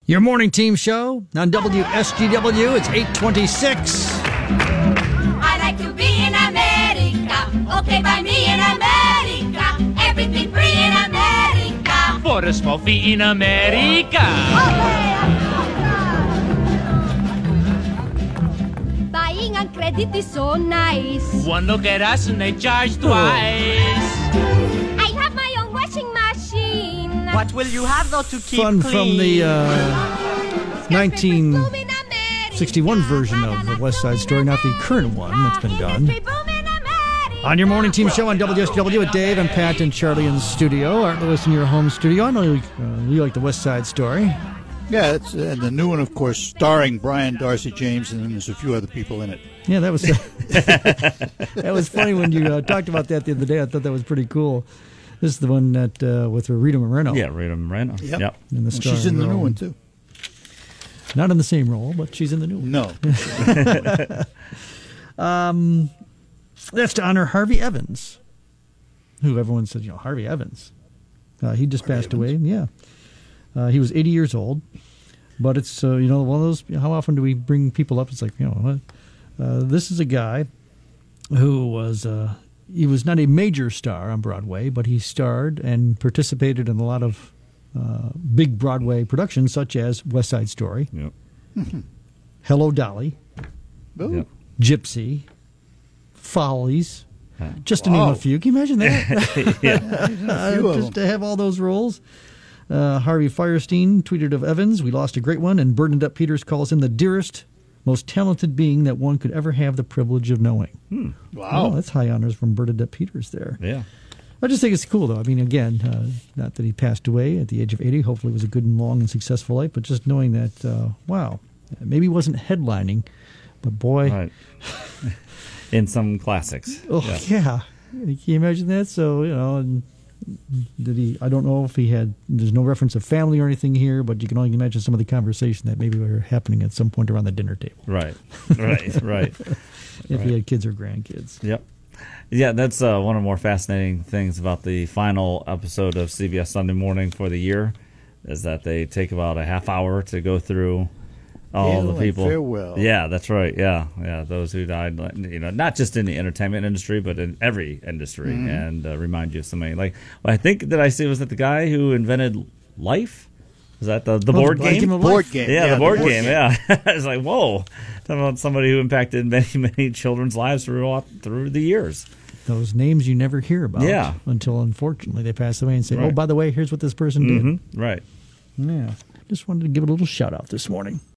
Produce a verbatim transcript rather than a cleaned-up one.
Your morning team show on W S G W. It's eight twenty-six. I like to be in America. Okay, by me in America. Everything free in America. For a small fee in America. Buying on credit is so nice. One look at us and they charge twice. I have my own washing machine. What will you have, though, to keep Fun clean? from the uh, nineteen sixty-one version of the West Side Story, not the current one that's been done. On your morning team show on W S W with Dave and Pat and Charlie in the studio. Art Lewis in your home studio. I know you, uh, you like the West Side Story. Yeah, it's, uh, and the new one, of course, starring Brian Darcy James, and then there's a few other people in it. Yeah, that was that was funny when you uh, talked about that the other day. I thought that was pretty cool. This is the one that uh, with Rita Moreno. Yeah, Rita Moreno. Yep. yep. In the And she's in the new role. one, too. Not in the same role, but she's in the new one. No. um, that's to honor Harvey Evans, who everyone said, you know, Harvey Evans. Uh, he just Harvey passed Evans. away. Yeah. Uh, he was eighty years old. But it's, uh, you know, one of those, how often do we bring people up? It's like, you know, what? Uh, this is a guy who was, uh, he was not a major star on Broadway, but he starred and participated in a lot of uh, big Broadway productions, such as West Side Story, Yep. Hello, Dolly, Ooh. Yep. Gypsy, Follies, Huh. just to name Wow. a few. Can you imagine that? yeah. Uh, few of just them. to have all those roles. Uh, Harvey Firestein tweeted of Evans, "We lost a great one," and Bernadette Peters calls him the dearest, most talented being that one could ever have the privilege of knowing. Hmm. Wow. Oh, that's high honors from Bernadette Peters there. Yeah. I just think it's cool, though. I mean, again, uh, not that he passed away at the age of eighty. Hopefully it was a good and long and successful life, but just knowing that, uh, wow, maybe he wasn't headlining, but boy, Right. In some classics. oh, Yeah. yeah. Can you imagine that? So, you know, and did he, I don't know if he had, there's no reference of family or anything here, but you can only imagine some of the conversation that maybe were happening at some point around the dinner table. Right. Right. Right. If Right. he had kids or grandkids. Yep. Yeah, that's uh, one of the more fascinating things about the final episode of C B S Sunday Morning for the year, is that they take about a half hour to go through all Hail the and people. farewell. Yeah, that's right. Yeah, yeah, those who died. You know, not just in the entertainment industry, but in every industry, Mm-hmm. and uh, remind you of so many. Like, well, I think that I see was that the guy who invented Life. Was that the the Oh, board the game? game of Board life. game. Yeah, the board, game, Yeah, it's like, whoa, talking about somebody who impacted many, many children's lives through through the years. Those names you never hear about Yeah. until, unfortunately, they pass away and say, oh, Right. by the way, here's what this person did. Mm-hmm. Right. Yeah. Just wanted to give it a little shout out this morning.